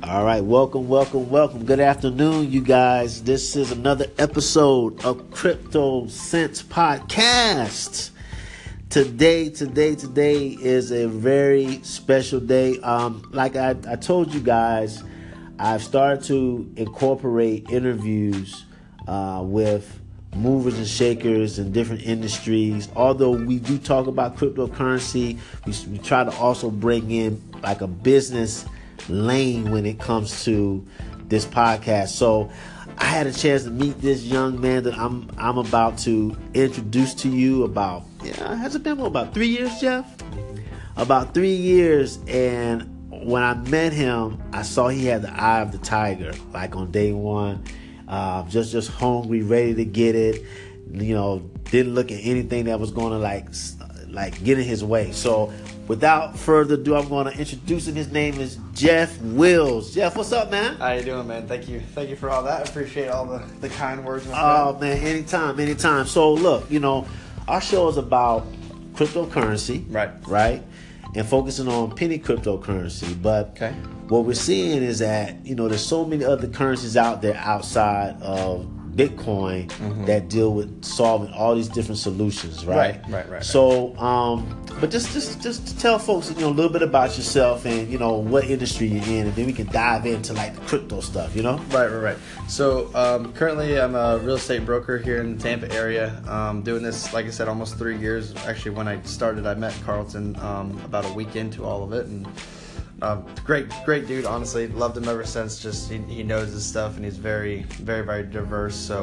All right, welcome. Good afternoon, you guys. This is another episode of Crypto Sense Podcast. Today is a very special day. Like I told you guys, I've started to incorporate interviews with movers and shakers in different industries. Although we do talk about cryptocurrency, we try to also bring in like a business lane when it comes to this podcast. So I had a chance to meet this young man that I'm about to introduce to you. Has it been about 3 years, Jeff? About 3 years. And when I met him, I saw he had the eye of the tiger, like on day one. Just hungry, ready to get it. Didn't look at anything that was going to like get in his way. So without further ado, I'm going to introduce him. His name is Jeff Wills. Jeff, what's up, man? How you doing, man? Thank you for all that. I appreciate all the kind words. Oh, man, anytime. So look, our show is about cryptocurrency, right, and focusing on penny cryptocurrency. But what we're seeing is that there's so many other currencies out there outside of Bitcoin that deal with solving all these different solutions, right? Right. So, but just tell folks, a little bit about yourself and what industry you're in, and then we can dive into like the crypto stuff, Right. So, currently I'm a real estate broker here in the Tampa area. Doing this, like I said, almost 3 years. Actually, when I started, I met Carlton about a week into all of it, and great dude, honestly. Loved him ever since. Just he knows his stuff, and he's very, very, very diverse. So,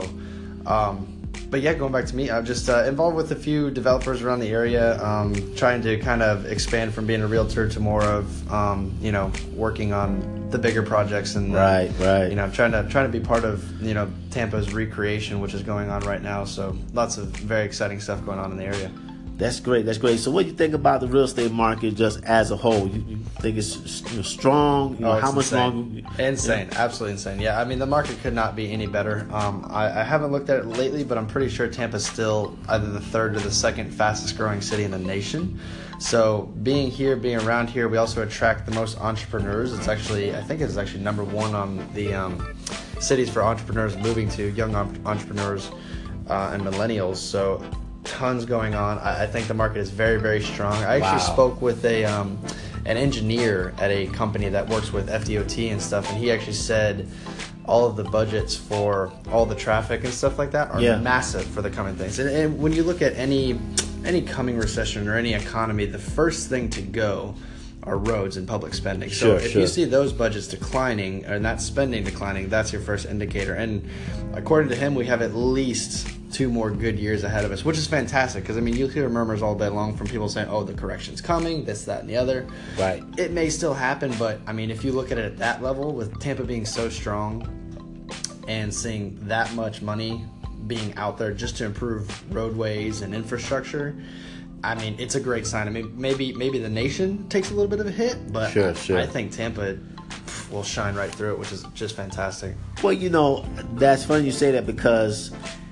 but yeah, going back to me, I'm just involved with a few developers around the area, trying to kind of expand from being a realtor to more of, working on the bigger projects and right. Trying to be part of Tampa's recreation, which is going on right now. So lots of very exciting stuff going on in the area. That's great. So what do you think about the real estate market just as a whole? You think it's strong? How much longer? Insane. Absolutely insane. Yeah, I mean, the market could not be any better. I haven't looked at it lately, but I'm pretty sure Tampa's still either the third or the second fastest growing city in the nation. So being around here, we also attract the most entrepreneurs. I think it's actually number one on the cities for entrepreneurs moving to, young entrepreneurs and millennials. So tons going on. I think the market is very, very strong. I actually spoke with an engineer at a company that works with FDOT and stuff, and he actually said all of the budgets for all the traffic and stuff like that are massive for the coming things. And when you look at any coming recession or any economy, the first thing to go are roads and public spending. So if you see those budgets declining and that spending declining, that's your first indicator. And according to him, we have at least 2 more good years ahead of us, which is fantastic because, you'll hear murmurs all day long from people saying, oh, the correction's coming, this, that, and the other. Right. It may still happen, but, if you look at it at that level, with Tampa being so strong and seeing that much money being out there just to improve roadways and infrastructure, it's a great sign. Maybe the nation takes a little bit of a hit, but sure. I think Tampa will shine right through it, which is just fantastic. Well, that's funny you say that because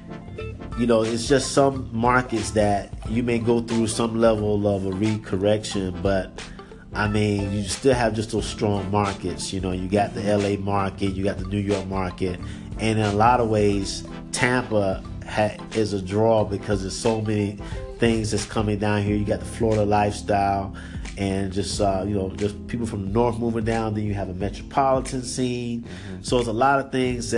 it's just some markets that you may go through some level of a recorrection, but you still have just those strong markets. You got the LA market, you got the New York market, and in a lot of ways, Tampa is a draw because there's so many things that's coming down here. You got the Florida lifestyle, and just just people from the north moving down. Then you have a metropolitan scene. So it's a lot of things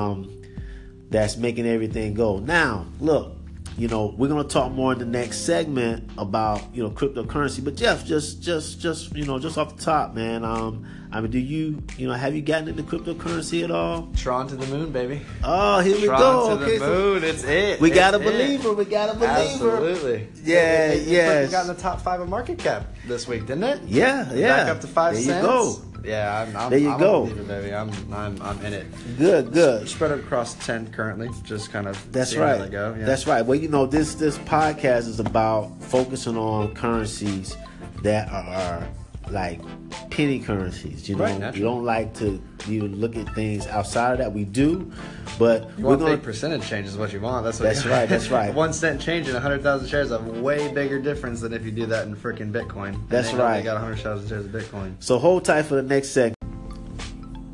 that's making everything go. Now, look, we're gonna talk more in the next segment about cryptocurrency. But Jeff, just off the top, man, do you have you gotten into cryptocurrency at all? Tron to the moon, baby. Oh, here we go. Tron to the moon. It's it. We got a believer. Absolutely. Yeah. It got in the top 5 of market cap this week, didn't it? Yeah. Back up to 5 cents. There you go. Yeah, I'm there you I'm go. a believer, baby. I'm in it. Good. Spread it across 10 currently. Just kind of That's seeing right. how they go. Yeah. That's right. Well, this podcast is about focusing on currencies that are like penny currencies. You don't like to look at things outside of that. We do, but you want big percentage change is what you want. That's right. That's right. 1 cent change in 100,000 shares is a way bigger difference than if you do that in freaking Bitcoin. That's right. You got 100,000 shares of Bitcoin. So hold tight for the next segment.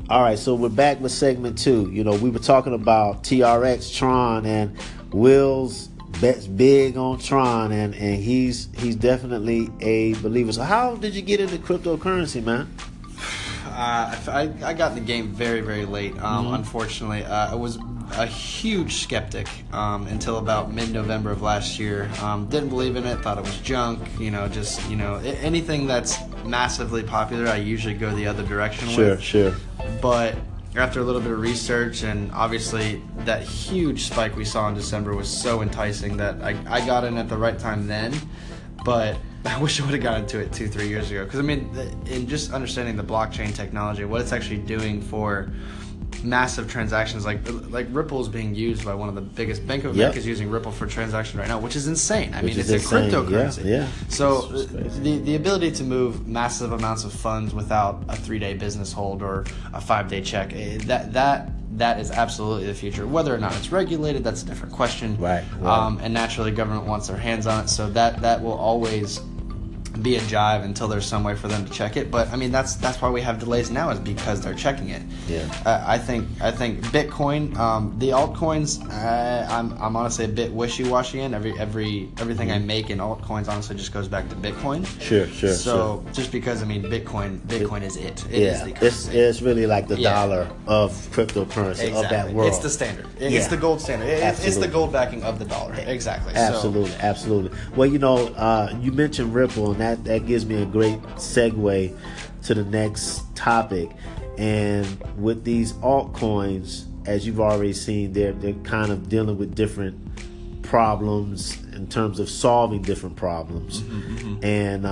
All right, so we're back with segment 2. You know, we were talking about TRX, Tron, and Will's bets big on Tron, and he's definitely a believer. So how did you get into cryptocurrency, man? I got in the game very, very late. Unfortunately, I was a huge skeptic until about mid-November of last year. Didn't believe in it, thought it was junk. Anything that's massively popular, I usually go the other direction with. Sure. But after a little bit of research, and obviously that huge spike we saw in December was so enticing that I got in at the right time then. But I wish I would have got into it 2-3 years ago. Because, I mean, in just understanding the blockchain technology, what it's actually doing for massive transactions, like Ripple is being used by one of the biggest. Bank of America is using Ripple for transaction right now, which is insane. I mean, it's a cryptocurrency. Yeah. So the ability to move massive amounts of funds without a 3-day business hold or a 5-day check, that is absolutely the future. Whether or not it's regulated, that's a different question. Right. And naturally, government wants their hands on it, so that will always be a jive until there's some way for them to check it. But I mean, that's why we have delays now, is because they're checking it. Yeah. I think Bitcoin, the altcoins, I'm honestly a bit wishy-washy in. Everything I make in altcoins honestly just goes back to Bitcoin. Sure. So just because, I mean, Bitcoin is it. It is the currency. It's really like the dollar of cryptocurrency of that world. It's the standard. It's the gold standard. It's the gold backing of the dollar. Exactly. Absolutely. Well, you mentioned Ripple, and that gives me a great segue to the next topic. And with these altcoins, as you've already seen, they're kind of dealing with different problems in terms of solving different problems. And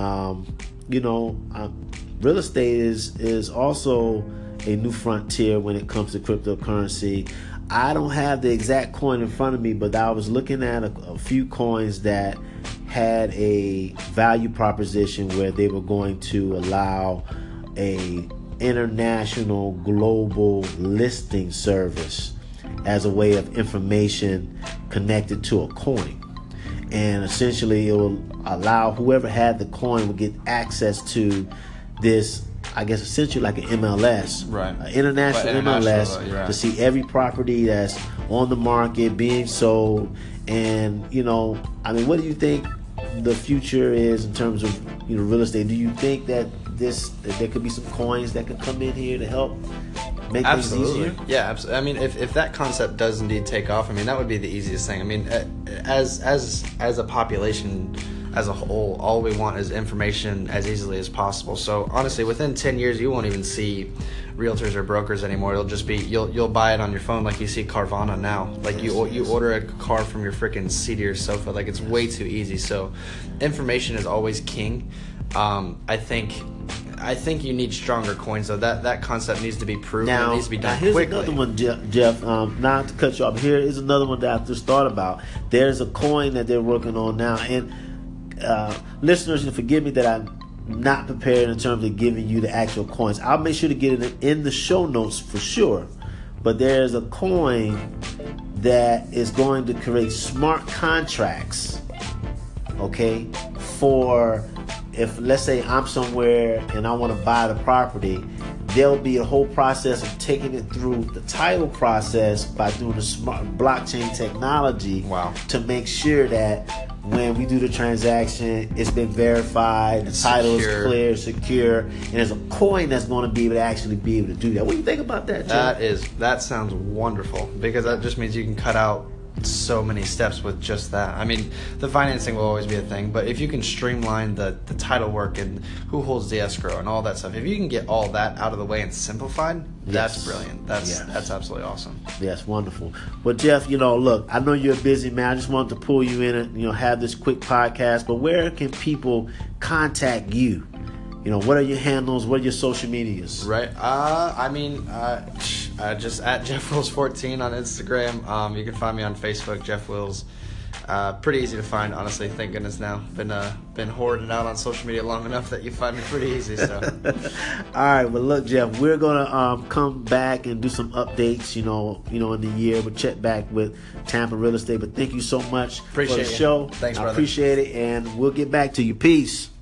real estate is also a new frontier when it comes to cryptocurrency. I don't have the exact coin in front of me, but I was looking at a few coins that had a value proposition where they were going to allow a international global listing service as a way of information connected to a coin. And essentially it will allow whoever had the coin would get access to this, I guess, essentially like an MLS, right? An international MLS, right, to see every property that's on the market being sold. And what do you think the future is in terms of real estate? Do you think that there could be some coins that could come in here to help make things easier? Yeah, absolutely. I mean, if that concept does indeed take off, I mean, that would be the easiest thing. I mean, as a population as a whole, all we want is information as easily as possible. So honestly, within 10 years, you won't even see realtors or brokers anymore. It'll just be you'll buy it on your phone, like you see Carvana now. Like you order a car from your freaking seat of your sofa. Like, it's way too easy. So information is always king. I think you need stronger coins, though. That concept needs to be proven. Now, it needs to be done here's quickly. Another one, Jeff. Not to cut you off. Here is another one that I just thought about. There's a coin that they're working on now, and listeners, forgive me that I'm not prepared in terms of giving you the actual coins. I'll make sure to get it in the show notes for sure. But there's a coin that is going to create smart contracts, okay, for if, let's say, I'm somewhere and I want to buy the property, there'll be a whole process of taking it through the title process by doing the smart blockchain technology. Wow. To make sure that when we do the transaction, it's been verified, the title is clear, secure, and there's a coin that's going to be able to do that. What do you think about that, Jeff? That sounds wonderful, because that just means you can cut out so many steps with just that. I mean, the financing will always be a thing, but if you can streamline the title work and who holds the escrow and all that stuff, if you can get all that out of the way and simplified, that's brilliant. That's absolutely awesome. Yes, wonderful. Well, Jeff, look, I know you're a busy man. I just wanted to pull you in and have this quick podcast, but where can people contact you? What are your handles? What are your social medias? Right. Just at Jeff Wills 14 on Instagram. You can find me on Facebook, Jeff Wills. Pretty easy to find, honestly. Thank goodness now. Been hoarding out on social media long enough that you find me pretty easy. So. All right. Well, look, Jeff, we're gonna come back and do some updates. In the year, we'll check back with Tampa Real Estate. But thank you so much for the show. Thanks, brother. I appreciate it, and we'll get back to you. Peace.